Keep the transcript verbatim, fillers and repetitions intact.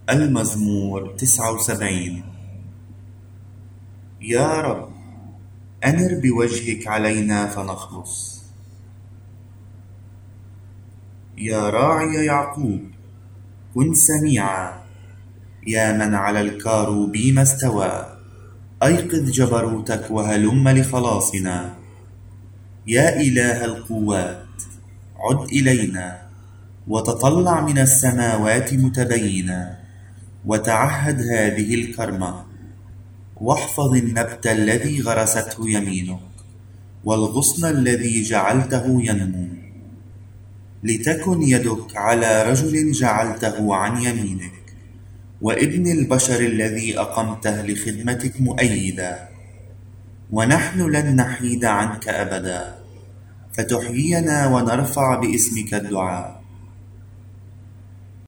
المزمور تسعة وسبعين. يا رب، أنر بوجهك علينا فنخلص. يا راعي يعقوب، كن سميعا. يا من على الكاروبيم استوى، أيقظ جبروتك وهلم لخلاصنا. يا إله القوات، عد إلينا، وتطلع من السماوات متبينا، وتعهد هذه الكرمة، واحفظ النبت الذي غرسته يمينك، والغصن الذي جعلته ينمو. لتكن يدك على رجل جعلته عن يمينك، وابن البشر الذي أقمته لخدمتك مؤيدا. ونحن لن نحيد عنك أبدا، فتحيينا ونرفع باسمك الدعاء.